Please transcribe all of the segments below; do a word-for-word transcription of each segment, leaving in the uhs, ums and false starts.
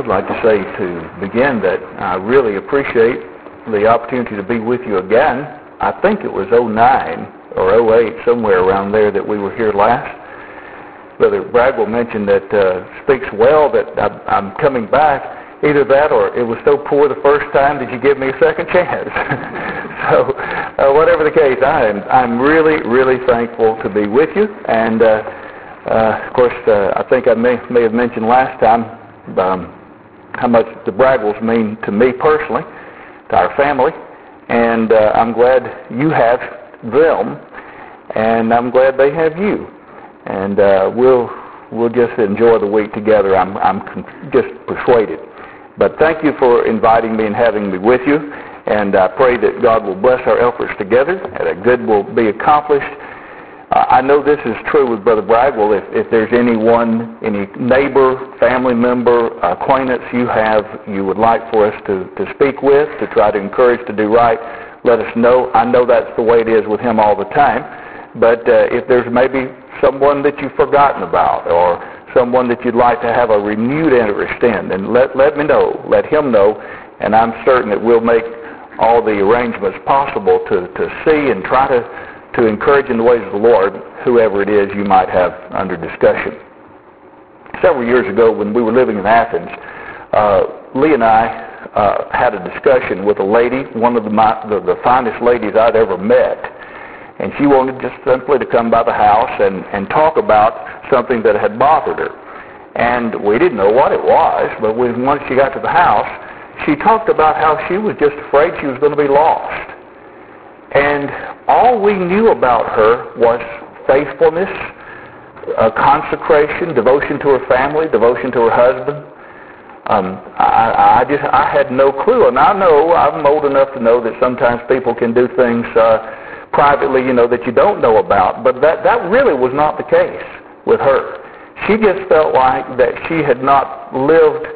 would like to say to begin that I really appreciate the opportunity to be with you again. I think it was oh nine or oh eight, somewhere around there, that we were here last. Brother Bragwell mentioned that uh, speaks well that I, I'm coming back. Either that or it was so poor the first time that you give me a second chance. so uh, whatever the case, I am, I'm really, really thankful to be with you. And, uh, uh, of course, uh, I think I may, may have mentioned last time um, how much the Bragwells mean to me personally, to our family. And uh, I'm glad you have them, and I'm glad they have you. And uh, we'll we'll just enjoy the week together. I'm I'm con- just persuaded. But thank you for inviting me and having me with you. And I pray that God will bless our efforts together and that good will be accomplished. Uh, I know this is true with Brother Bragwell. If, if there's anyone, any neighbor, family member, acquaintance you have you would like for us to, to speak with, to try to encourage to do right, let us know. I know that's the way it is with him all the time. But uh, if there's maybe someone that you've forgotten about or someone that you'd like to have a renewed interest in, then let, let me know, let him know, and I'm certain that we'll make all the arrangements possible to, to see and try to, to encourage in the ways of the Lord whoever it is you might have under discussion. Several years ago when we were living in Athens, uh, Lee and I uh, had a discussion with a lady, one of the, my, the, the finest ladies I'd ever met. And she wanted just simply to come by the house and, and talk about something that had bothered her. And we didn't know what it was, but when, once she got to the house, she talked about how she was just afraid she was going to be lost. And all we knew about her was faithfulness, uh, consecration, devotion to her family, devotion to her husband. Um, I, I just I had no clue. And I know, I'm old enough to know that sometimes people can do things uh, privately, you know, that you don't know about. But that, that really was not the case with her. She just felt like that she had not lived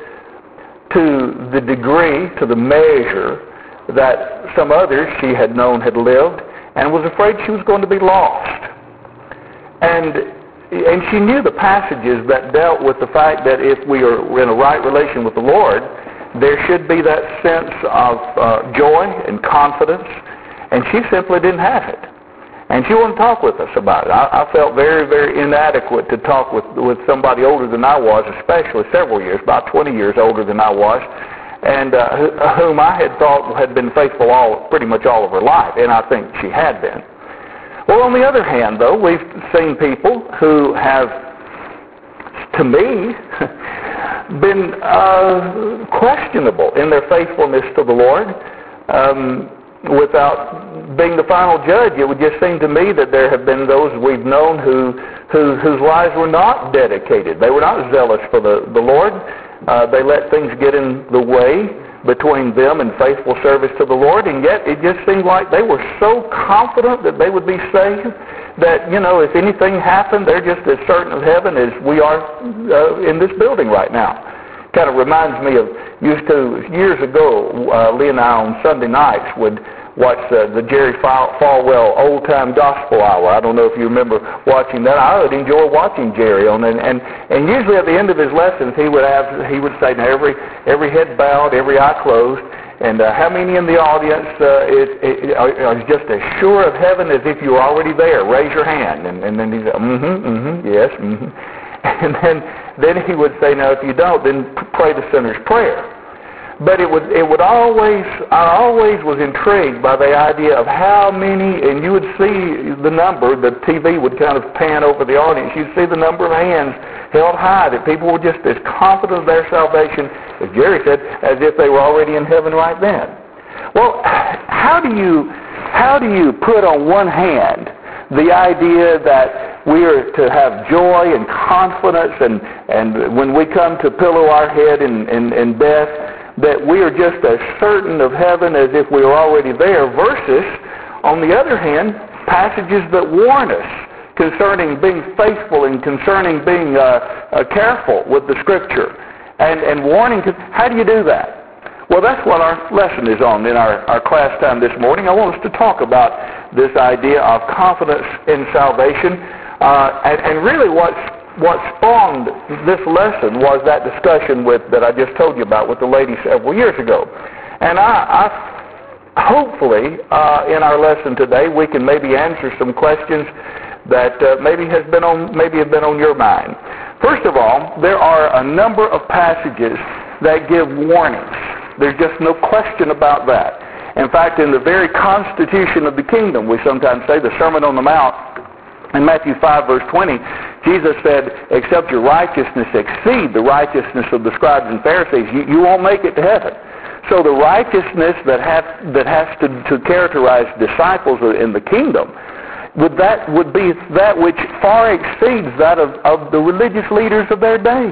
to the degree, to the measure that some others she had known had lived, and was afraid she was going to be lost. And and she knew the passages that dealt with the fact that if we are in a right relation with the Lord, there should be that sense of uh, joy and confidence. And she simply didn't have it. And she wouldn't talk with us about it. I, I felt very, very inadequate to talk with, with somebody older than I was, especially several years, about twenty years older than I was, and uh, whom I had thought had been faithful all pretty much all of her life, and I think she had been. Well, on the other hand, though, we've seen people who have, to me, been uh, questionable in their faithfulness to the Lord. Um, Without being the final judge, it would just seem to me that there have been those we've known who, who whose lives were not dedicated. They were not zealous for the, the Lord. Uh, they let things get in the way between them and faithful service to the Lord, and yet it just seemed like they were so confident that they would be saved that, you know, if anything happened, they're just as certain of heaven as we are uh, in this building right now. Kind of reminds me of, used to, years ago, uh, Lee and I on Sunday nights would watch uh, the Jerry Fal- Falwell Old Time Gospel Hour. I don't know if you remember watching that. I would enjoy watching Jerry on, and, and, and usually at the end of his lessons, he would have, he would say, now every, every head bowed, every eye closed, and uh, how many in the audience uh, is, is, are just as sure of heaven as if you were already there? Raise your hand. And, and then he said, mm-hmm, mm-hmm, yes, mm-hmm. And then, then he would say, now if you don't, then pray the sinner's prayer. But it would, it would always, I always was intrigued by the idea of how many, and you would see the number, the T V would kind of pan over the audience, you'd see the number of hands held high, that people were just as confident of their salvation, as Jerry said, as if they were already in heaven right then. Well, how do you, how do you put on one hand the idea that we are to have joy and confidence, and, and when we come to pillow our head in, in, in death, that we are just as certain of heaven as if we were already there, versus, on the other hand, passages that warn us concerning being faithful and concerning being uh, uh, careful with the Scripture, and, and warning. How do you do that? Well, that's what our lesson is on in our, our class time this morning. I want us to talk about this idea of confidence in salvation. Uh, and, and really what's what spawned this lesson was that discussion with that I just told you about with the lady several years ago. And I, I hopefully uh, in our lesson today we can maybe answer some questions that uh, maybe has been on maybe have been on your mind. First of all, there are a number of passages that give warnings. There's just no question about that. In fact, in the very constitution of the kingdom, we sometimes say the Sermon on the Mount, in Matthew five, verse twenty, Jesus said, except your righteousness exceed the righteousness of the scribes and Pharisees, you, you won't make it to heaven. So the righteousness that, have, that has to, to characterize disciples in the kingdom, would that would be that which far exceeds that of, of the religious leaders of their day.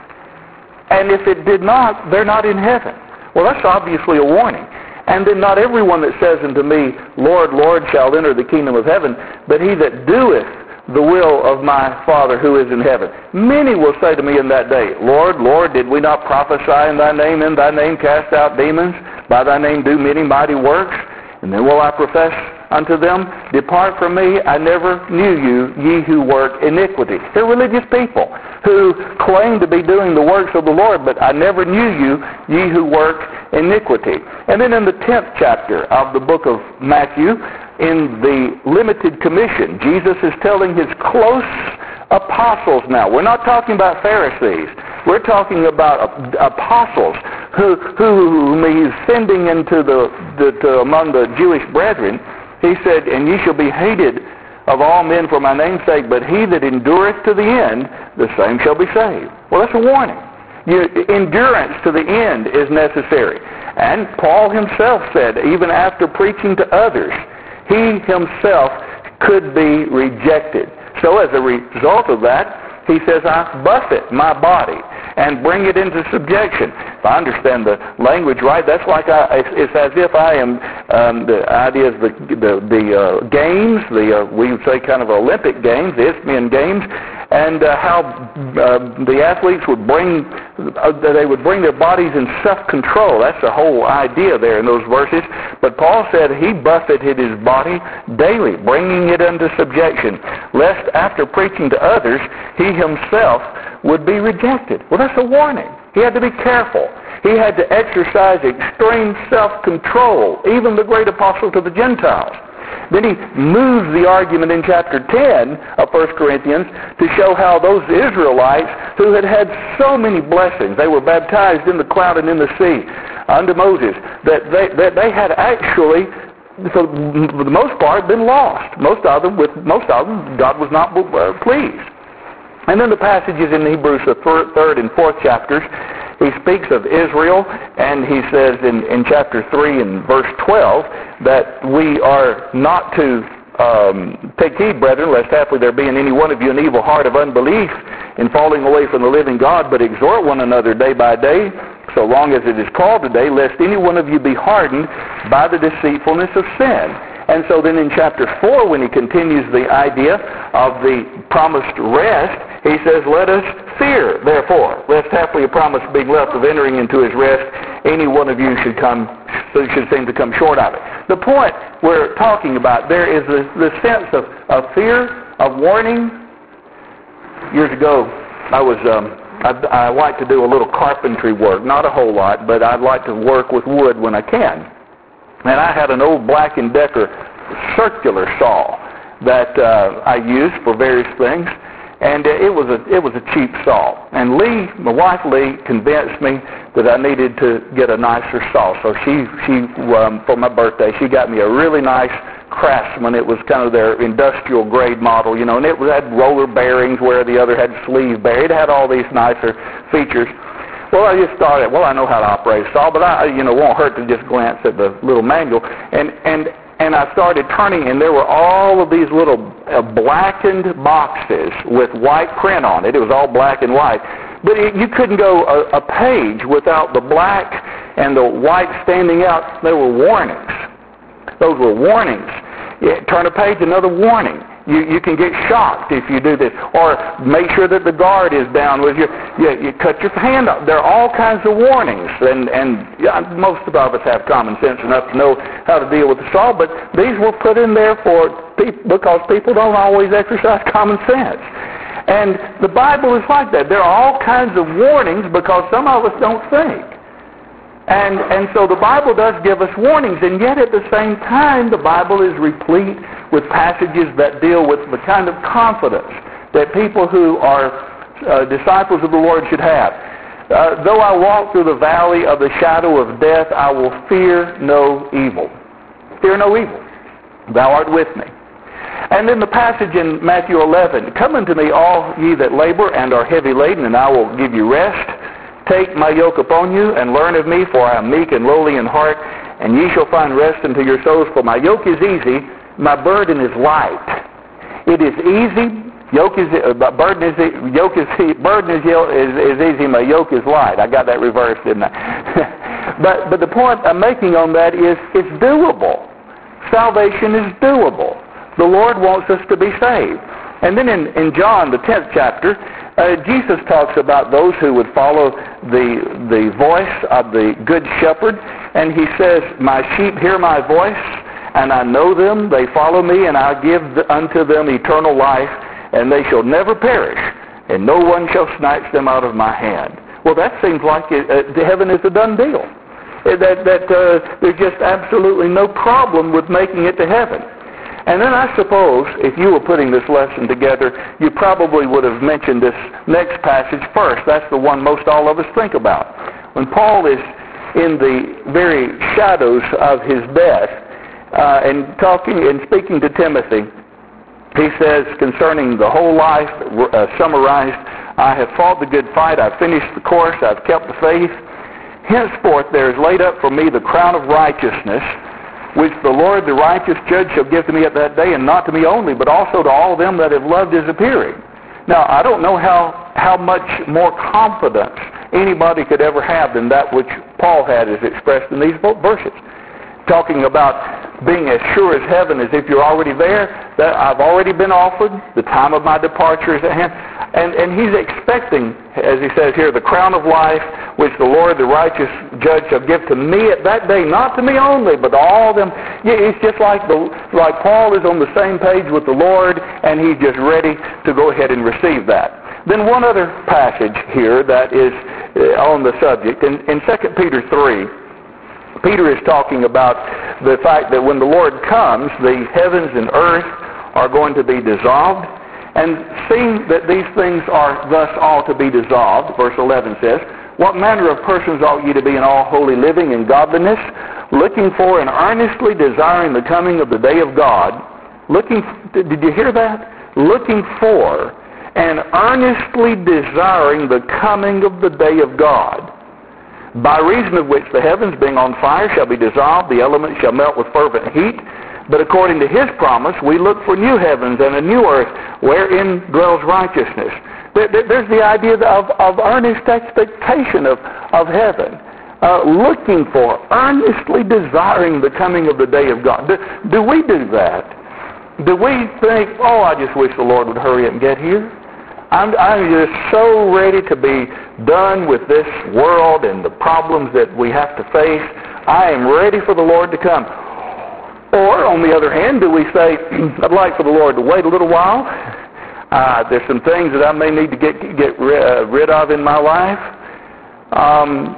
And if it did not, they're not in heaven. Well, that's obviously a warning. And then not everyone that says unto me, Lord, Lord, shall enter the kingdom of heaven, but he that doeth the will of my Father who is in heaven. Many will say to me in that day, Lord, Lord, did we not prophesy in thy name, in thy name cast out demons, by thy name do many mighty works? And then will I profess unto them, depart from me, I never knew you, ye who work iniquity. They're religious people who claim to be doing the works of the Lord, but I never knew you, ye who work iniquity. And then in the tenth chapter of the book of Matthew, in the limited commission, Jesus is telling his close apostles now. We're not talking about Pharisees. We're talking about apostles who, whom he's sending into the, the to among the Jewish brethren. He said, and ye shall be hated of all men for my name's sake, but he that endureth to the end, the same shall be saved. Well, that's a warning. You, endurance to the end is necessary. And Paul himself said, even after preaching to others, he himself could be rejected. So as a result of that, he says, I buffet my body and bring it into subjection. If I understand the language right, that's like I, it's as if I am, um, the idea is the, the, the uh, games, the uh, we would say kind of Olympic games, the Isthmian games, and uh, how uh, the athletes would bring, uh, they would bring their bodies in self-control. That's the whole idea there in those verses. But Paul said he buffeted his body daily, bringing it under subjection, lest after preaching to others, he himself would be rejected. Well, that's a warning. He had to be careful. He had to exercise extreme self-control, even the great apostle to the Gentiles. Then he moves the argument in chapter ten of First Corinthians to show how those Israelites who had had so many blessings, they were baptized in the cloud and in the sea under Moses, that they, that they had actually, for the most part, been lost. Most of them, with most of them, God was not uh, pleased. And then the passages in Hebrews, the third and fourth chapters, he speaks of Israel, and he says in, in chapter three and verse twelve that we are not to um, take heed, brethren, lest haply there be in any one of you an evil heart of unbelief in falling away from the living God, but exhort one another day by day, so long as it is called today, lest any one of you be hardened by the deceitfulness of sin. And so then in chapter four, when he continues the idea of the promised rest, he says, let us fear, therefore, lest haply a promise being left of entering into his rest, any one of you should come, should seem to come short of it. The point we're talking about there is the, the sense of, of fear, of warning. Years ago, I was, um, I, I like to do a little carpentry work, not a whole lot, but I'd like to work with wood when I can. And I had an old Black and Decker circular saw that uh, I used for various things, and uh, it was a it was a cheap saw. And Lee, my wife Lee, convinced me that I needed to get a nicer saw. So she she um, for my birthday she got me a really nice Craftsman. It was kind of their industrial grade model, you know, and it had roller bearings where the other had sleeve bearings. It had all these nicer features. Well, I just started, well, I know how to operate a saw, but I, you know, won't hurt to just glance at the little manual. And, and, and I started turning, and there were all of these little uh, blackened boxes with white print on it. It was all black and white. But it, you couldn't go a, a page without the black and the white standing out. They were warnings. Those were warnings. Yeah, turn a page, another warning. You, you can get shocked if you do this. Or make sure that the guard is down with you. You, you cut your hand off. There are all kinds of warnings. And, and yeah, most of us have common sense enough to know how to deal with the saw, but these were put in there for people, because people don't always exercise common sense. And the Bible is like that. There are all kinds of warnings because some of us don't think. And, and so the Bible does give us warnings, and yet at the same time, the Bible is replete with passages that deal with the kind of confidence that people who are uh, disciples of the Lord should have. Uh, though I walk through the valley of the shadow of death, I will fear no evil. Fear no evil. Thou art with me. And then the passage in Matthew eleven, come unto me all ye that labor and are heavy laden, and I will give you rest. Take my yoke upon you, and learn of me, for I am meek and lowly in heart, and ye shall find rest unto your souls. For my yoke is easy, my burden is light. It is easy, yoke is uh, burden is yoke is burden is, is is easy, my yoke is light. I got that reversed, didn't I? but but the point I'm making on that is it's doable. Salvation is doable. The Lord wants us to be saved. And then in, in John, the tenth chapter, uh, Jesus talks about those who would follow the, the voice of the Good Shepherd. And he says, my sheep hear my voice, and I know them. They follow me, and I give unto them eternal life, and they shall never perish, and no one shall snatch them out of my hand. Well, that seems like it, uh, heaven is a done deal. That, that uh, there's just absolutely no problem with making it to heaven. And then I suppose, if you were putting this lesson together, you probably would have mentioned this next passage first. That's the one most all of us think about. When Paul is in the very shadows of his death, uh, and talking and speaking to Timothy, he says concerning the whole life, uh, summarized, I have fought the good fight, I've finished the course, I've kept the faith. Henceforth there is laid up for me the crown of righteousness, which the Lord, the righteous judge, shall give to me at that day, and not to me only, but also to all them that have loved his appearing. Now, I don't know how, how much more confidence anybody could ever have than that which Paul had as expressed in these verses. Talking about being as sure as heaven as if you're already there, that I've already been offered, the time of my departure is at hand. And, and he's expecting, as he says here, the crown of life, which the Lord, the righteous judge, shall give to me at that day, not to me only, but to all them. Yeah, it's just like the like Paul is on the same page with the Lord, and he's just ready to go ahead and receive that. Then one other passage here that is uh, on the subject, in, in Second Peter three, Peter is talking about the fact that when the Lord comes, the heavens and earth are going to be dissolved. And seeing that these things are thus all to be dissolved, verse eleven says, what manner of persons ought ye to be in all holy living and godliness, looking for and earnestly desiring the coming of the day of God? Looking, did you hear that? Looking for and earnestly desiring the coming of the day of God, by reason of which the heavens being on fire shall be dissolved, the elements shall melt with fervent heat. But according to his promise, we look for new heavens and a new earth wherein dwells righteousness. There's the idea of, of earnest expectation of, of heaven. Uh, looking for, earnestly desiring the coming of the day of God. Do, do we do that? Do we think, oh, I just wish the Lord would hurry up and get here? I'm, I'm just so ready to be done with this world and the problems that we have to face. I am ready for the Lord to come. Or, on the other hand, do we say, I'd like for the Lord to wait a little while. Uh, there's some things that I may need to get get rid, uh, rid of in my life. Um,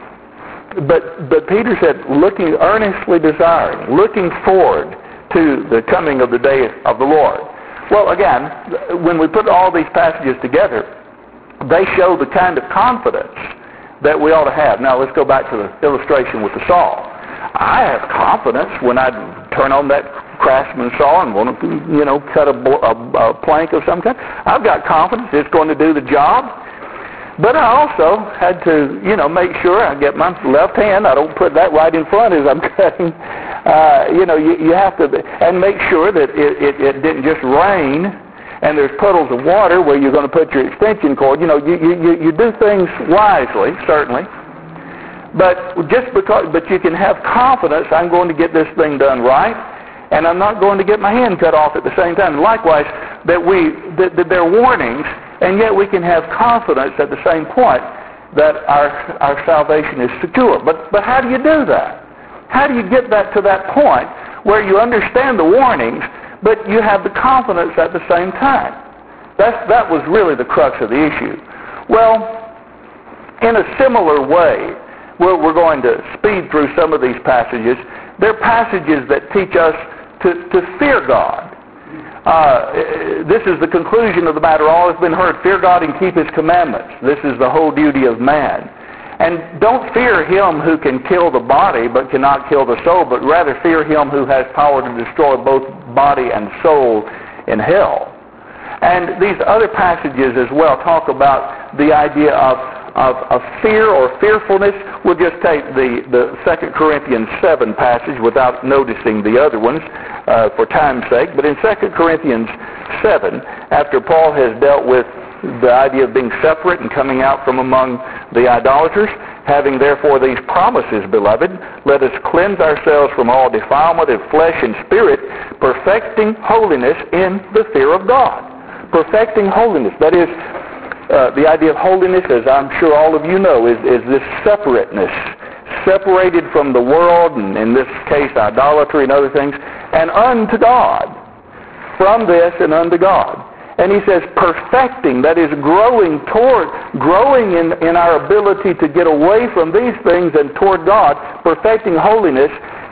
but but Peter said, looking earnestly desiring, looking forward to the coming of the day of the Lord. Well, again, when we put all these passages together, they show the kind of confidence that we ought to have. Now, let's go back to the illustration with the saw. I have confidence when I turn on that Craftsman saw and want to, you know, cut a, a, a plank of some kind. I've got confidence it's going to do the job. But I also had to, you know, make sure I get my left hand. I don't put that right in front as I'm cutting. Uh, you know, you, you have to, and make sure that it, it, it didn't just rain and there's puddles of water where you're going to put your extension cord. You know, you, you, you do things wisely, certainly. But just because, but you can have confidence I'm going to get this thing done right, and I'm not going to get my hand cut off at the same time. Likewise, that we, that, that there are warnings, and yet we can have confidence at the same point that our our salvation is secure. But but how do you do that? How do you get that to that point where you understand the warnings, but you have the confidence at the same time? That's, that was really the crux of the issue. Well, in a similar way, we're, we're going to speed through some of these passages. They're passages that teach us to, to fear God. Uh, this is the conclusion of the matter. All has been heard. Fear God and keep His commandments. This is the whole duty of man. And don't fear him who can kill the body but cannot kill the soul, but rather fear him who has power to destroy both body and soul in hell. And these other passages as well talk about the idea of, of, of fear or fearfulness. We'll just take the, the Second Corinthians seven passage without noticing the other ones uh, for time's sake. But in Second Corinthians seven, after Paul has dealt with the idea of being separate and coming out from among the idolaters, having therefore these promises, beloved, let us cleanse ourselves from all defilement of flesh and spirit, perfecting holiness in the fear of God. Perfecting holiness. That is, uh, the idea of holiness, as I'm sure all of you know, is, is this separateness, separated from the world, and in this case idolatry and other things, and unto God. From this and unto God. And he says perfecting, that is growing toward, growing in, in our ability to get away from these things and toward God, perfecting holiness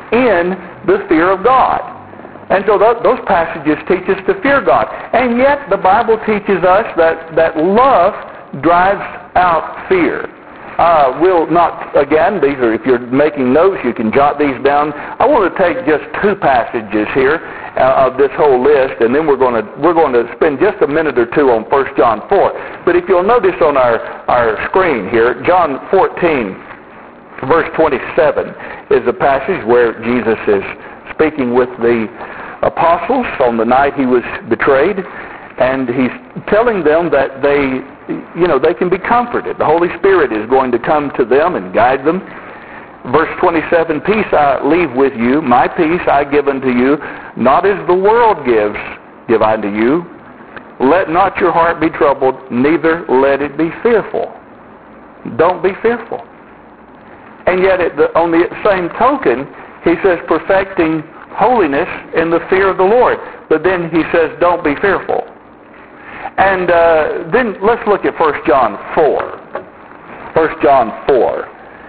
in the fear of God. And so th- those passages teach us to fear God. And yet the Bible teaches us that, that love drives out fear. Uh, we'll not, again, these are, if you're making notes, you can jot these down. I want to take just two passages here uh, of this whole list, and then we're going to we're going to spend just a minute or two on First John four. But if you'll notice on our, our screen here, John fourteen, verse twenty-seven is a passage where Jesus is speaking with the apostles on the night he was betrayed, and he's telling them that they, you know, they can be comforted. The Holy Spirit is going to come to them and guide them. Verse twenty-seven, peace I leave with you, my peace I give unto you, not as the world gives, give I unto you. Let not your heart be troubled, neither let it be fearful. Don't be fearful. And yet at the, on the same token, he says perfecting holiness in the fear of the Lord. But then he says don't be fearful. And uh, then let's look at First John four. First John four.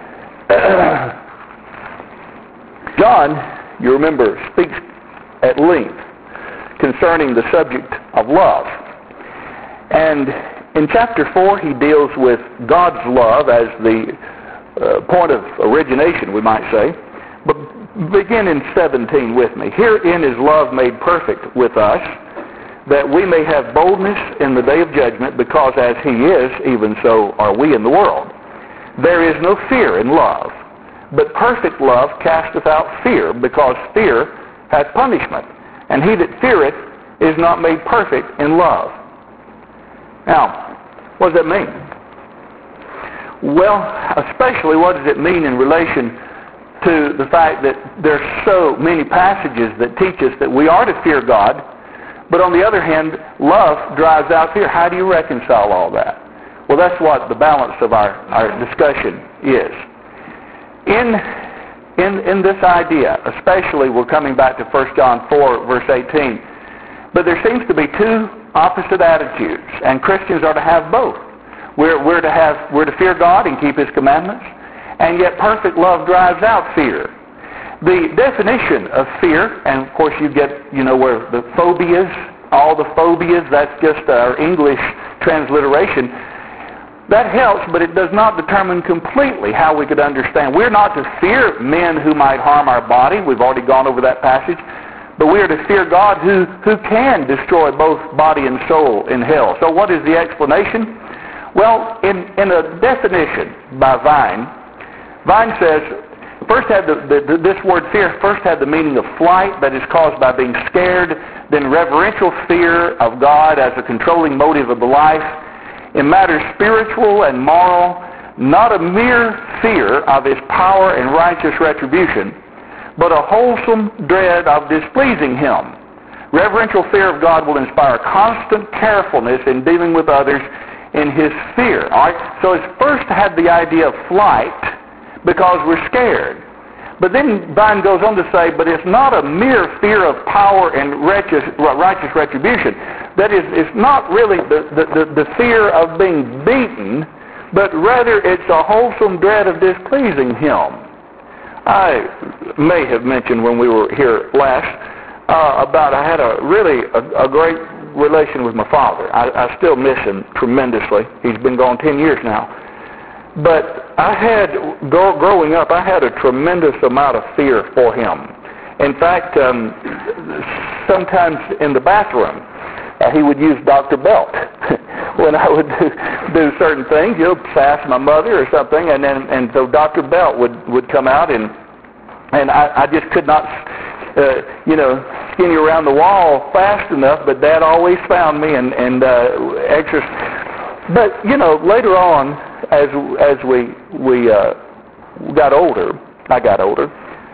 John, you remember, speaks at length concerning the subject of love. And in chapter four, he deals with God's love as the uh, point of origination, we might say. But begin in seventeen with me. Herein is love made perfect with us, that we may have boldness in the day of judgment, because as he is, even so are we in the world. There is no fear in love, but perfect love casteth out fear, because fear hath punishment. And he that feareth is not made perfect in love. Now, what does that mean? Well, especially what does it mean in relation to the fact that there's so many passages that teach us that we are to fear God, but on the other hand, love drives out fear. How do you reconcile all that? Well, that's what the balance of our, our discussion is. In, in, in this idea, especially we're coming back to First John four, verse eighteen, but there seems to be two opposite attitudes, and Christians are to have both. We're, we're, to have, we're to fear God and keep His commandments, and yet perfect love drives out fear. The definition of fear, and of course you get, you know, where the phobias, all the phobias, that's just our English transliteration. That helps, but it does not determine completely how we could understand. We're not to fear men who might harm our body. We've already gone over that passage. But we are to fear God who, who can destroy both body and soul in hell. So what is the explanation? Well, in, in a definition by Vine, Vine says, first had the, the, this word fear first had the meaning of flight, that is caused by being scared, then reverential fear of God as a controlling motive of the life, in matters spiritual and moral, not a mere fear of His power and righteous retribution, but a wholesome dread of displeasing Him. Reverential fear of God will inspire constant carefulness in dealing with others in His fear. All right? So it's first had the idea of flight because we're scared. But then Vine goes on to say, but it's not a mere fear of power and righteous, righteous retribution. That is, it's not really the, the, the, the fear of being beaten, but rather it's a wholesome dread of displeasing Him. I may have mentioned when we were here last uh, about I had a really a, a great relation with my father. I, I still miss him tremendously. He's been gone ten years now. But I had, grow, growing up, I had a tremendous amount of fear for him. In fact, um, sometimes in the bathroom, uh, he would use Doctor Belt when I would do, do certain things, you know, sass my mother or something, and then and so Doctor Belt would, would come out, and and I, I just could not, uh, you know, skinny around the wall fast enough. But Dad always found me and and uh, exercised. But you know, later on, as as we we uh, got older, I got older,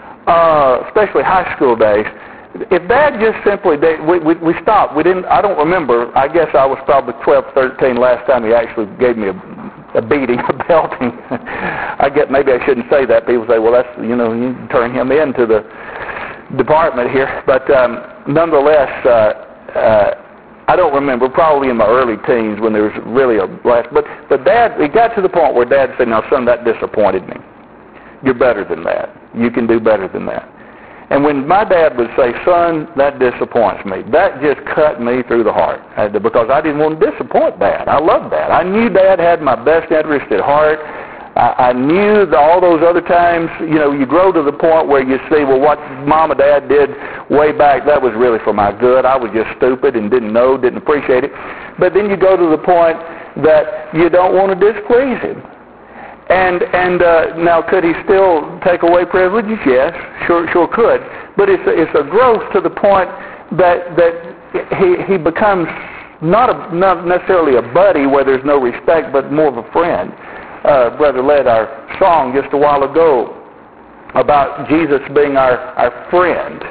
uh, especially high school days. If Dad just simply, we, we we stopped. We didn't. I don't remember. I guess I was probably twelve, thirteen last time he actually gave me a, a beating, a belting. I get maybe I shouldn't say that. People say, well, that's you know, you can turn him into the department here. But um, nonetheless, uh, uh, I don't remember. Probably in my early teens when there was really a blast. But but Dad, it got to the point where Dad said, "Now, son, that disappointed me. You're better than that. You can do better than that." And when my dad would say, "Son, that disappoints me," that just cut me through the heart because I didn't want to disappoint Dad. I loved Dad. I knew Dad had my best interest at heart. I, I knew that all those other times, you know, you grow to the point where you see, well, what Mom and Dad did way back, that was really for my good. I was just stupid and didn't know, didn't appreciate it. But then you go to the point that you don't want to displease Him. And and uh, now, could He still take away privileges? Yes, sure, sure could. But it's a, it's a growth to the point that that he he becomes not a, not necessarily a buddy where there's no respect, but more of a friend. Uh, Brother led our song just a while ago about Jesus being our our friend,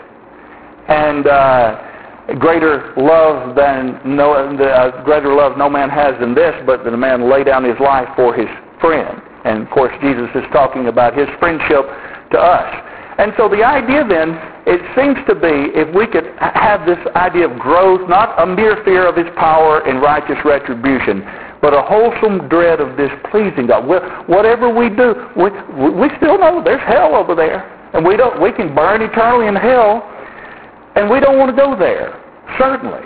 and uh, greater love than no uh, greater love no man has than this, but that a man lay down his life for his friend. And, of course, Jesus is talking about His friendship to us. And so the idea then, it seems to be, if we could have this idea of growth, not a mere fear of His power and righteous retribution, but a wholesome dread of displeasing God. Whatever we do, we, we still know there's hell over there. And we don't. We can burn eternally in hell, and we don't want to go there, certainly.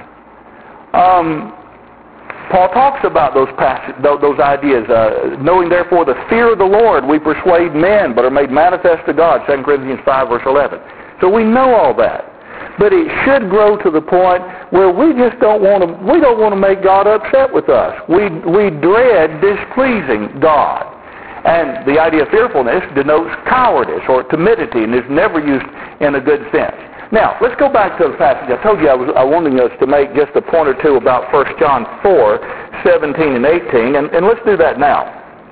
Um... Paul talks about those passages, those ideas. Uh, knowing therefore the fear of the Lord, we persuade men, but are made manifest to God. Second Corinthians five, verse eleven. So we know all that, but it should grow to the point where we just don't want to. We don't want to make God upset with us. We we dread displeasing God, and the idea of fearfulness denotes cowardice or timidity, and is never used in a good sense. Now, let's go back to the passage. I told you I was I wanted us to make just a point or two about First John four, seventeen and eighteen, and, and let's do that now.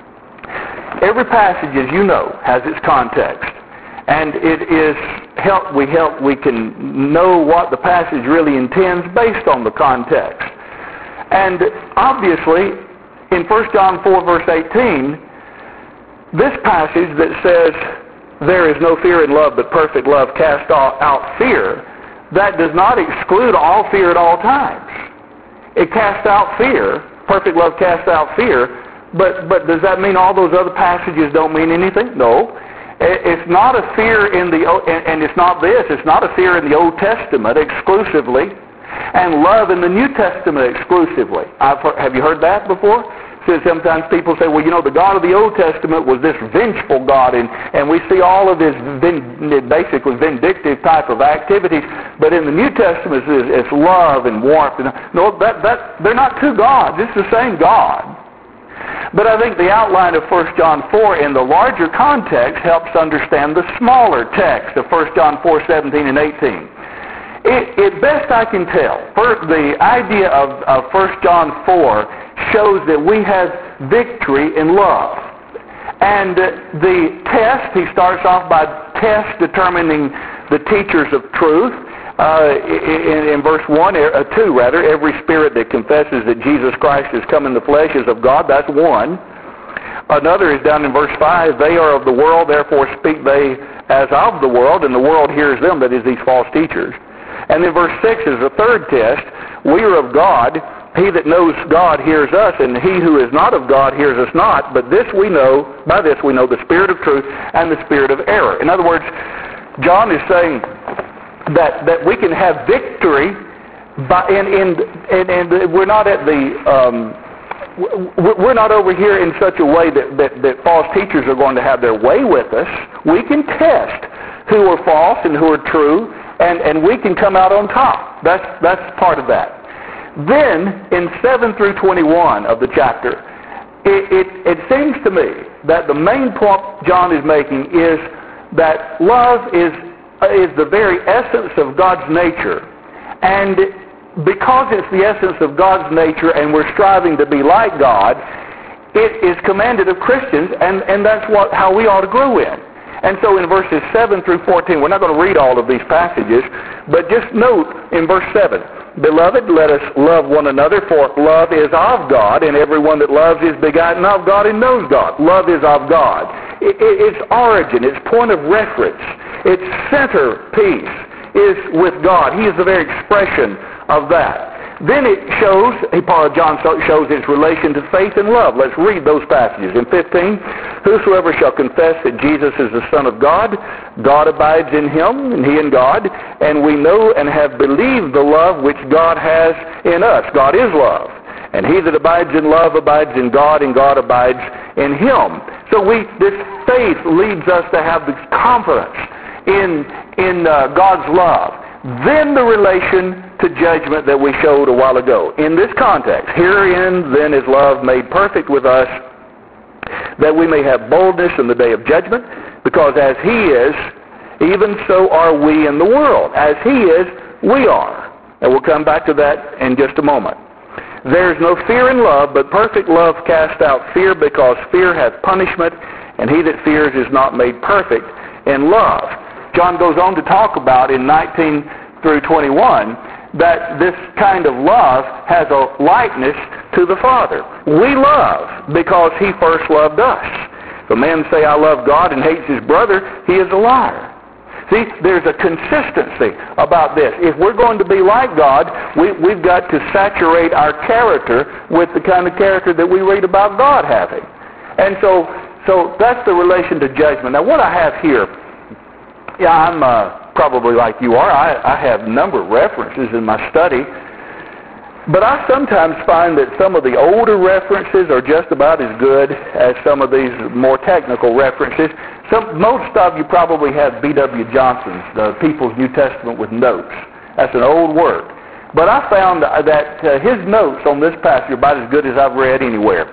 Every passage, as you know, has its context, and it is help we help we can know what the passage really intends based on the context. And obviously, in First John four, verse eighteen, this passage that says, "There is no fear in love, but perfect love casts out fear," that does not exclude all fear at all times. It casts out fear. Perfect love casts out fear. But but does that mean all those other passages don't mean anything? No. It's not a fear in the and it's not this. It's not a fear in the Old Testament exclusively, and love in the New Testament exclusively. I've heard, have you heard that before? So sometimes people say, well, you know, the God of the Old Testament was this vengeful God, and, and we see all of his vin- basically vindictive type of activities, but in the New Testament it's, it's love and warmth. And, no, that, that, they're not two gods. It's the same God. But I think the outline of First John four in the larger context helps understand the smaller text of First John four, seventeen and eighteen. It, it best I can tell, first, the idea of, of First John four shows that we have victory in love. And the test, he starts off by test determining the teachers of truth. Uh, in, in verse one, uh, two rather, every spirit that confesses that Jesus Christ has come in the flesh is of God. That's one. Another is down in verse five, they are of the world, therefore speak they as of the world, and the world hears them, that is, these false teachers. And then verse six is the third test. We are of God. He that knows God hears us, and he who is not of God hears us not. But this we know, by this we know the spirit of truth and the spirit of error. In other words, John is saying that, that we can have victory, by, and, and, and, and we're not at the... Um, We're not over here in such a way that, that, that false teachers are going to have their way with us. We can test who are false and who are true, and, and we can come out on top. That's, that's part of that. Then, in seven through twenty-one of the chapter, it, it, it seems to me that the main point John is making is that love is, is the very essence of God's nature. And because it's the essence of God's nature and we're striving to be like God, it is commanded of Christians, and, and that's what how we ought to grow in. And so in verses seven through fourteen, we're not going to read all of these passages, but just note in verse seven, Beloved, let us love one another, for love is of God, and everyone that loves is begotten of God and knows God. Love is of God. It, it, its origin, its point of reference, its centerpiece is with God. He is the very expression of that. Then it shows, John shows its relation to faith and love. Let's read those passages. In fifteen, Whosoever shall confess that Jesus is the Son of God, God abides in him, and he in God, and we know and have believed the love which God has in us. God is love. And he that abides in love abides in God, and God abides in him. So we, this faith leads us to have this confidence in, in uh, God's love. Then the relation to judgment that we showed a while ago. In this context, herein then is love made perfect with us, that we may have boldness in the day of judgment, because as he is, even so are we in the world. As he is, we are. And we'll come back to that in just a moment. There is no fear in love, but perfect love casts out fear, because fear hath punishment, and he that fears is not made perfect in love. John goes on to talk about in nineteen through twenty-one that this kind of love has a likeness to the Father. We love because he first loved us. If a man say, I love God, and hates his brother, he is a liar. See, there's a consistency about this. If we're going to be like God, we, we've got to saturate our character with the kind of character that we read about God having. And so, so that's the relation to judgment. Now, what I have here, yeah, I'm uh, probably like you are. I, I have a number of references in my study. But I sometimes find that some of the older references are just about as good as some of these more technical references. Some, most of you probably have B W Johnson's, the People's New Testament with Notes. That's an old work. But I found that uh, his notes on this passage are about as good as I've read anywhere.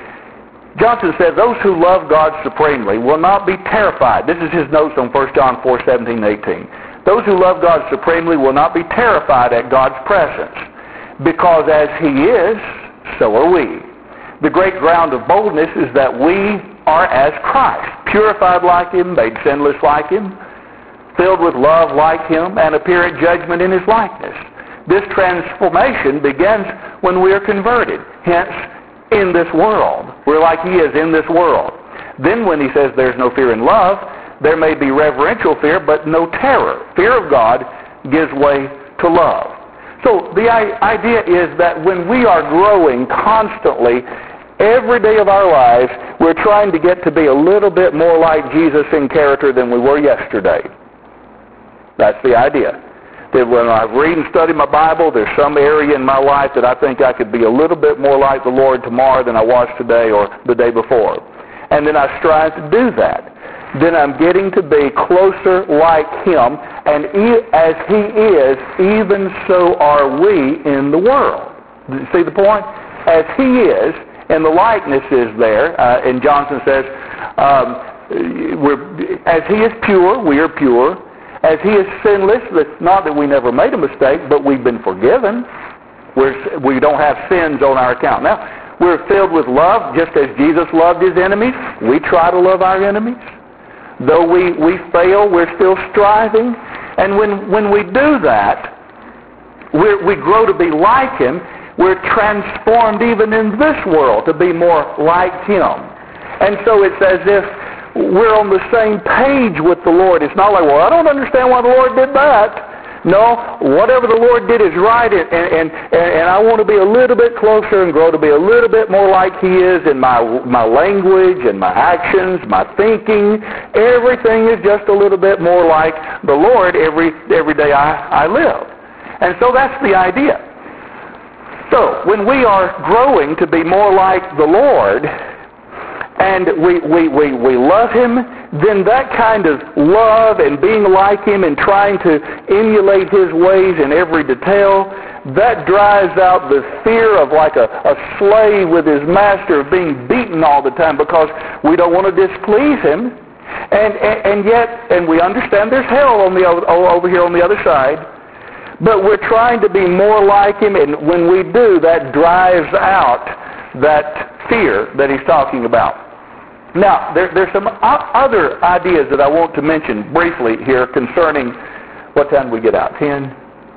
Johnson says, those who love God supremely will not be terrified. This is his notes on First John four, seventeen, eighteen. Those who love God supremely will not be terrified at God's presence, because as he is, so are we. The great ground of boldness is that we are as Christ, purified like him, made sinless like him, filled with love like him, and appear at judgment in his likeness. This transformation begins when we are converted. Hence, in this world. We're like he is in this world. Then when he says there's no fear in love, there may be reverential fear, but no terror. Fear of God gives way to love. So the idea is that when we are growing constantly, every day of our lives, we're trying to get to be a little bit more like Jesus in character than we were yesterday. That's the idea. That when I read and study my Bible, there's some area in my life that I think I could be a little bit more like the Lord tomorrow than I was today or the day before. And then I strive to do that. Then I'm getting to be closer like him, and he, as he is, even so are we in the world. See the point? As he is, and the likeness is there, uh, and Johnson says, um, we're, as he is pure, we are pure. As he is sinless, it's not that we never made a mistake, but we've been forgiven. We're, we don't have sins on our account. Now, we're filled with love, just as Jesus loved his enemies. We try to love our enemies. Though we, we fail, we're still striving. And when, when we do that, we're, we grow to be like him. We're transformed even in this world to be more like him. And so it's as if we're on the same page with the Lord. It's not like, well, I don't understand why the Lord did that. No, whatever the Lord did is right, and, and, and, and I want to be a little bit closer and grow to be a little bit more like He is in my, my language and my actions, my thinking. Everything is just a little bit more like the Lord every, every day I, I live. And so that's the idea. So, when we are growing to be more like the Lord, and we, we, we, we love Him, then that kind of love and being like Him and trying to emulate His ways in every detail, that drives out the fear of like a, a slave with his master of being beaten all the time, because we don't want to displease Him. And, and, and yet, and we understand there's hell on the over here on the other side, but we're trying to be more like Him, and when we do, that drives out that fear that He's talking about. Now, there, there's some other ideas that I want to mention briefly here concerning, what time do we get out? ten?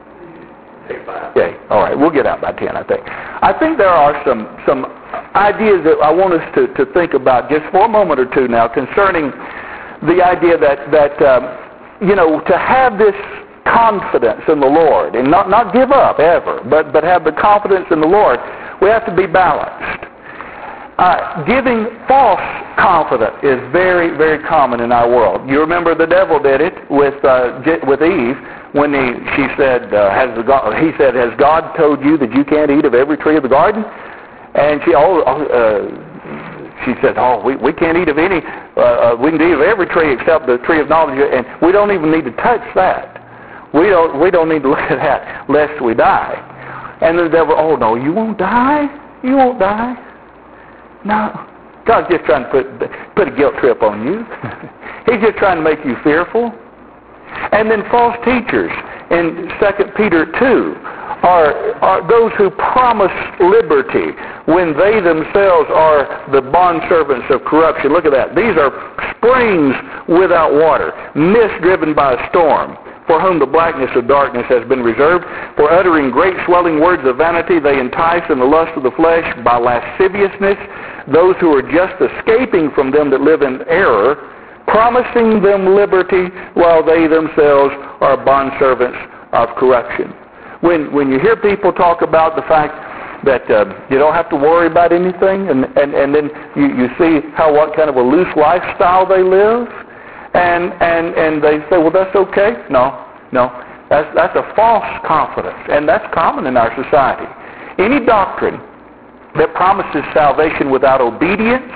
Okay, all right, we'll get out by ten, I think. I think there are some, some ideas that I want us to, to think about just for a moment or two now concerning the idea that, that um, you know, to have this confidence in the Lord, and not, not give up ever, but, but have the confidence in the Lord, we have to be balanced. Uh, giving false confidence is very, very common in our world. You remember the devil did it with uh, with Eve when he, she said, uh, "Has the God, he said, has God told you that you can't eat of every tree of the garden?" And she, oh, uh, she said, "Oh, we, we can't eat of any. Uh, we can eat of every tree except the tree of knowledge, and we don't even need to touch that. We don't we don't need to look at that lest we die." And the devil, "Oh no, you won't die. You won't die." No, God's just trying to put put a guilt trip on you. He's just trying to make you fearful. And then false teachers in Second Peter two are, are those who promise liberty when they themselves are the bondservants of corruption. Look at that. These are springs without water, mist driven by a storm, for whom the blackness of darkness has been reserved. For uttering great swelling words of vanity, they entice in the lust of the flesh by lasciviousness those who are just escaping from them that live in error, promising them liberty while they themselves are bondservants of corruption. When when you hear people talk about the fact that uh, you don't have to worry about anything, and, and, and then you, you see how what kind of a loose lifestyle they live, and, and, and they say, well, that's okay. No, no, that's, that's a false confidence, and that's common in our society. Any doctrine that promises salvation without obedience,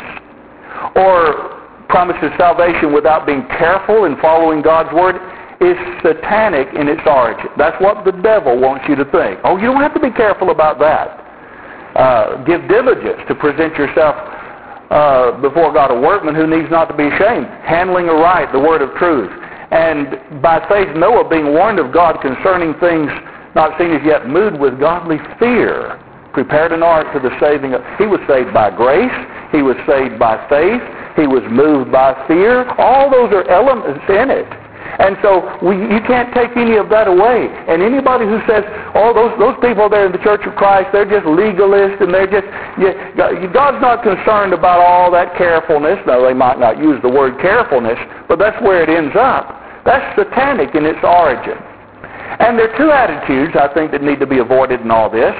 or promises salvation without being careful in following God's Word, is satanic in its origin. That's what the devil wants you to think. Oh, you don't have to be careful about that. Uh, give diligence to present yourself uh, before God a workman who needs not to be ashamed, handling aright the word of truth. And by faith Noah, being warned of God concerning things not seen as yet, moved with godly fear, prepared an ark for the saving of... He was saved by grace. He was saved by faith. He was moved by fear. All those are elements in it. And so we, you can't take any of that away. And anybody who says, oh, those those people there in the Church of Christ, they're just legalists and they're just... Yeah, God's not concerned about all that carefulness. Now, they might not use the word carefulness, but that's where it ends up. That's satanic in its origin. And there are two attitudes, I think, that need to be avoided in all this.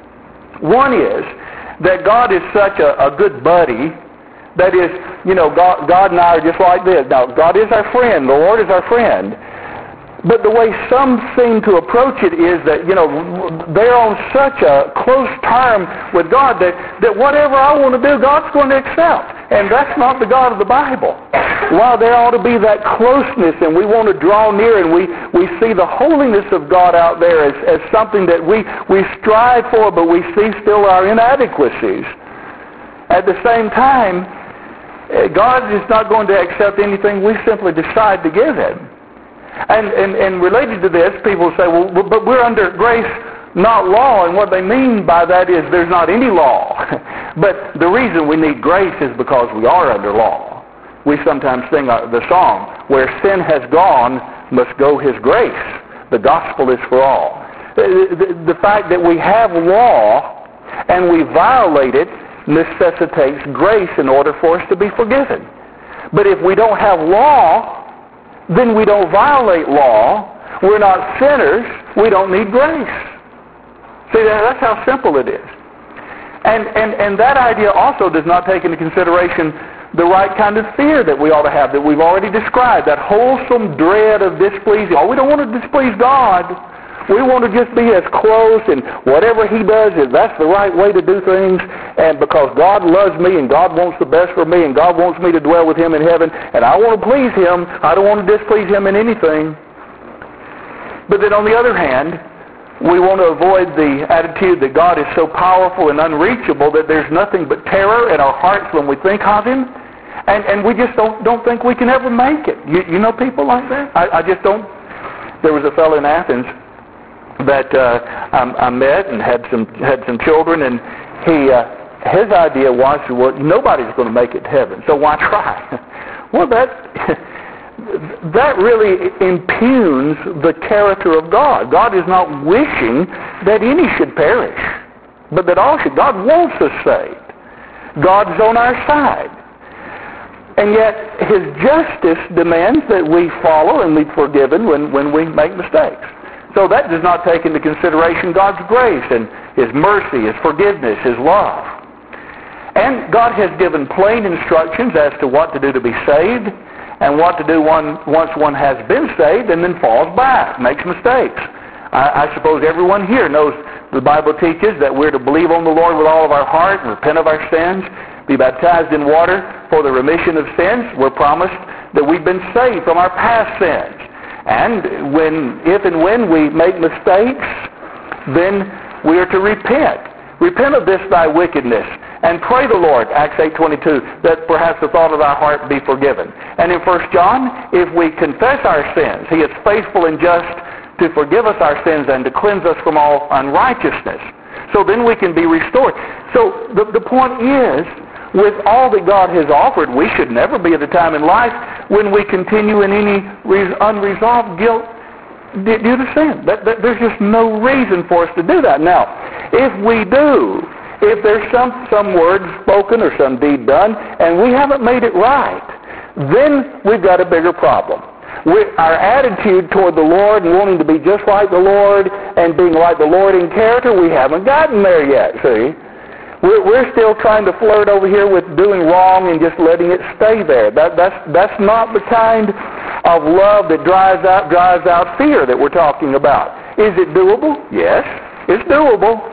One is that God is such a, a good buddy. That is, you know, God, God and I are just like this. Now, God is our friend. The Lord is our friend. But the way some seem to approach it is that, you know, they're on such a close term with God that, that whatever I want to do, God's going to accept. And that's not the God of the Bible. While there ought to be that closeness and we want to draw near and we, we see the holiness of God out there as, as something that we, we strive for, but we see still our inadequacies. At the same time, God is not going to accept anything we simply decide to give Him. And, and, and related to this, people say, well, but we're under grace, not law. And what they mean by that is there's not any law. But the reason we need grace is because we are under law. We sometimes sing the song, where sin has gone, must go His grace. The gospel is for all. The, the, the fact that we have law and we violate it necessitates grace in order for us to be forgiven. But if we don't have law, then we don't violate law, we're not sinners, we don't need grace. See, that's how simple it is. And, and, and that idea also does not take into consideration the right kind of fear that we ought to have, that we've already described, that wholesome dread of displeasing. Oh, we don't want to displease God. We want to just be as close, and whatever He does, is that's the right way to do things, and because God loves me, and God wants the best for me, and God wants me to dwell with Him in heaven, and I want to please Him, I don't want to displease Him in anything. But then on the other hand, we want to avoid the attitude that God is so powerful and unreachable that there's nothing but terror in our hearts when we think of Him. And, and we just don't, don't think we can ever make it. You, you know people like that? I, I just don't. There was a fellow in Athens that uh, I, I met and had some had some children, and he uh, his idea was, well, nobody's going to make it to heaven, so why try? Well, that that really impugns the character of God. God is not wishing that any should perish, but that all should. God wants us saved. God's on our side. And yet, His justice demands that we follow and be forgiven when, when we make mistakes. So that does not take into consideration God's grace and His mercy, His forgiveness, His love. And God has given plain instructions as to what to do to be saved and what to do one, once one has been saved and then falls back, makes mistakes. I, I suppose everyone here knows the Bible teaches that we're to believe on the Lord with all of our heart and repent of our sins, be baptized in water for the remission of sins. We're promised that we've been saved from our past sins. And when, if and when we make mistakes, then we are to repent. Repent of this thy wickedness, and pray the Lord, Acts eight twenty-two, that perhaps the thought of thy heart be forgiven. And in First John, if we confess our sins, He is faithful and just to forgive us our sins and to cleanse us from all unrighteousness. So then we can be restored. So the, the point is, with all that God has offered, we should never be at a time in life when we continue in any unresolved guilt due to sin. That, that, there's just no reason for us to do that. Now, if we do, if there's some, some word spoken or some deed done, and we haven't made it right, then we've got a bigger problem. We, our attitude toward the Lord and wanting to be just like the Lord and being like the Lord in character, we haven't gotten there yet, see? We're, we're still trying to flirt over here with doing wrong and just letting it stay there. That, that's, that's not the kind of love that drives out, drives out fear that we're talking about. Is it doable? Yes, it's doable.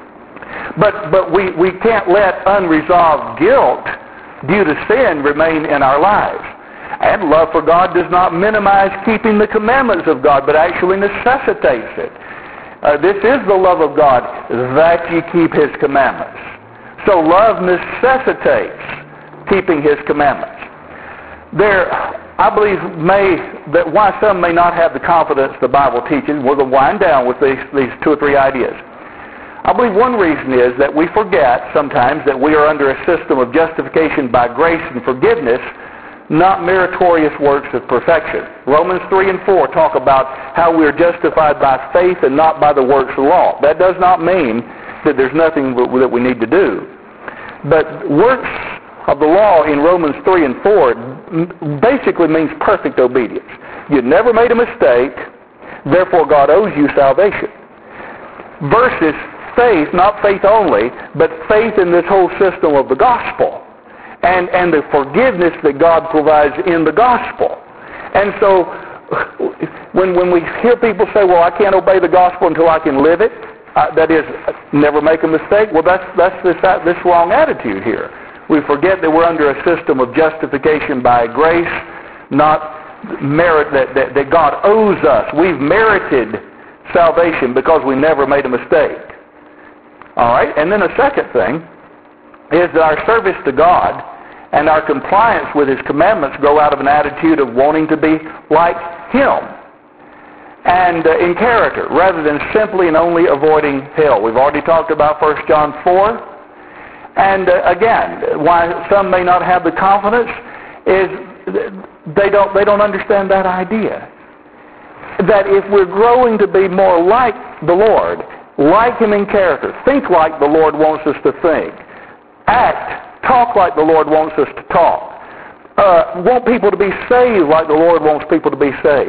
But, but we, we can't let unresolved guilt due to sin remain in our lives. And love for God does not minimize keeping the commandments of God, but actually necessitates it. Uh, this is the love of God, that ye keep His commandments. So love necessitates keeping His commandments. There, I believe, may that why some may not have the confidence the Bible teaches. We're going to wind down with these, these two or three ideas. I believe one reason is that we forget sometimes that we are under a system of justification by grace and forgiveness, not meritorious works of perfection. Romans three and four talk about how we are justified by faith and not by the works of the law. That does not mean that there's nothing that we need to do. But works of the law in Romans three and four basically means perfect obedience. You never made a mistake, therefore God owes you salvation. Versus faith, not faith only, but faith in this whole system of the gospel. And, and the forgiveness that God provides in the gospel. And so when, when we hear people say, well, I can't obey the gospel until I can live it, uh, that is, never make a mistake, well, that's, that's this, uh, this wrong attitude here. We forget that we're under a system of justification by grace, not merit that, that, that God owes us. We've merited salvation because we never made a mistake. All right? And then a second thing is that our service to God and our compliance with His commandments grow out of an attitude of wanting to be like Him and uh, in character rather than simply and only avoiding hell. We've already talked about First John four. And uh, again, why some may not have the confidence is they don't, they don't understand that idea. That if we're growing to be more like the Lord, like Him in character, think like the Lord wants us to think, act, talk like the Lord wants us to talk, uh, want people to be saved like the Lord wants people to be saved,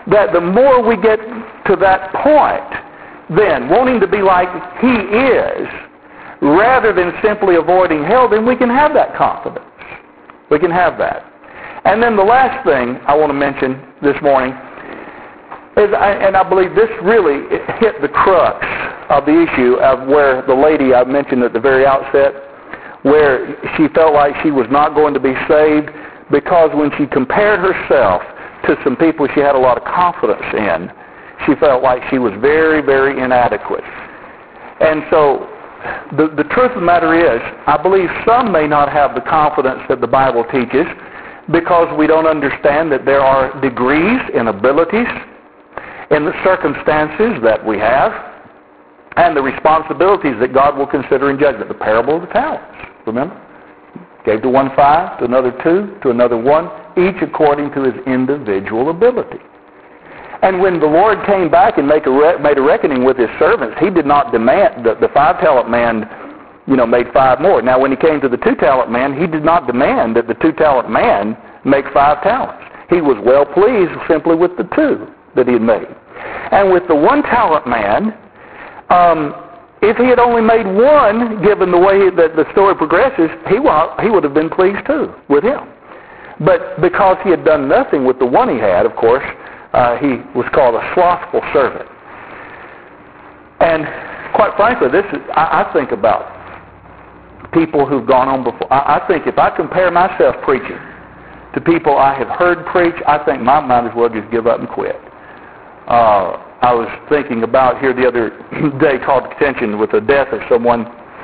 that the more we get to that point, then, wanting to be like He is, rather than simply avoiding hell, then we can have that confidence. We can have that. And then the last thing I want to mention this morning is, and I believe this really hit the crux of the issue of where the lady I mentioned at the very outset, where she felt like she was not going to be saved because when she compared herself to some people she had a lot of confidence in, she felt like she was very, very inadequate. And so the, the truth of the matter is, I believe some may not have the confidence that the Bible teaches because we don't understand that there are degrees and abilities in the circumstances that we have and the responsibilities that God will consider in judgment. The parable of the talents, remember? Gave to one five, to another two, to another one, each according to his individual ability. And when the Lord came back and make a re- made a reckoning with his servants, he did not demand that the five-talent man, you know, made five more. Now, when he came to the two-talent man, he did not demand that the two-talent man make five talents. He was well pleased simply with the two that he had made. And with the one-talent man, um, if he had only made one, given the way that the story progresses, he, wa- he would have been pleased too with him. But because he had done nothing with the one he had, of course, uh, he was called a slothful servant. And quite frankly, this is, I, I think about people who've gone on before. I, I think if I compare myself preaching to people I have heard preach, I think I might as well just give up and quit. Uh, I was thinking about here the other day, called attention with the death of someone,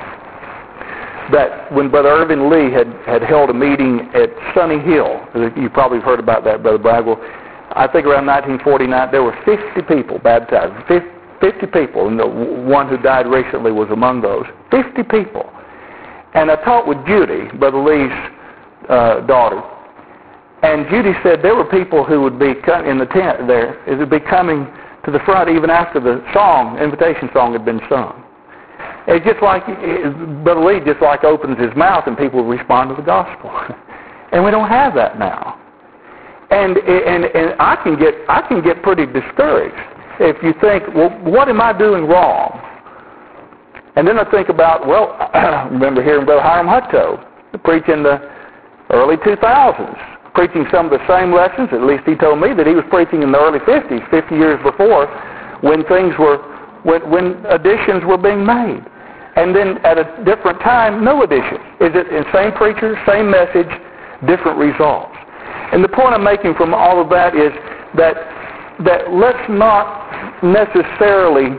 that when Brother Irvin Lee had, had held a meeting at Sunny Hill, you probably have heard about that, Brother Bragwell, I think around nineteen forty-nine, there were fifty people baptized, fifty people, and the one who died recently was among those, fifty people. And I talked with Judy, Brother Lee's uh, daughter, and Judy said there were people who would be in the tent there, who would be coming to the front even after the song, invitation song had been sung. It's just like, Brother Lee just like opens his mouth and people respond to the gospel. And we don't have that now. And, and, and I can get, I can get pretty discouraged if you think, well, what am I doing wrong? And then I think about, well, I remember hearing Brother Hiram Hutto preach in the early two thousands, preaching some of the same lessons. At least he told me that he was preaching in the early fifties, fifty years before, when things were, when, when additions were being made. And then at a different time, no additions. Is it the same preacher, same message, different results? And the point I'm making from all of that is that that let's not necessarily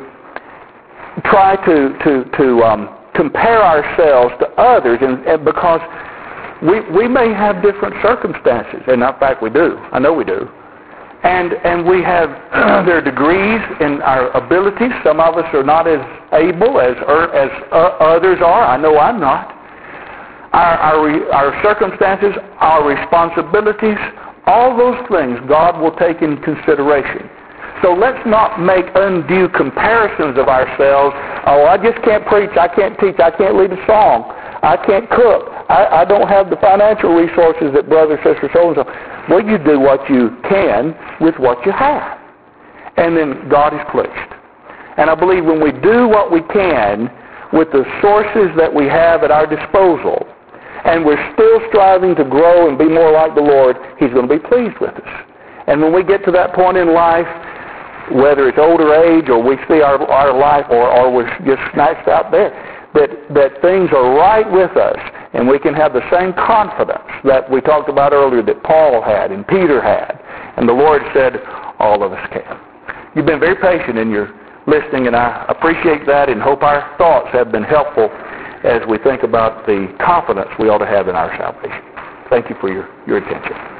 try to to to um, compare ourselves to others, and, and because we we may have different circumstances, and in fact we do. I know we do. And and we have their degrees in our abilities. Some of us are not as able as as uh, others are. I know I'm not. Our, our our circumstances, our responsibilities, all those things God will take in consideration. So let's not make undue comparisons of ourselves. Oh, I just can't preach. I can't teach. I can't lead a song. I can't cook. I, I don't have the financial resources that brother, sister, so and so. Well, you do what you can with what you have. And then God is pleased. And I believe when we do what we can with the sources that we have at our disposal, and we're still striving to grow and be more like the Lord, He's going to be pleased with us. And when we get to that point in life, whether it's older age or we see our, our life or, or we're just snatched out there, that, that things are right with us, and we can have the same confidence that we talked about earlier that Paul had and Peter had. And the Lord said, all of us can. You've been very patient in your listening, and I appreciate that and hope our thoughts have been helpful as we think about the confidence we ought to have in our salvation. Thank you for your, your attention.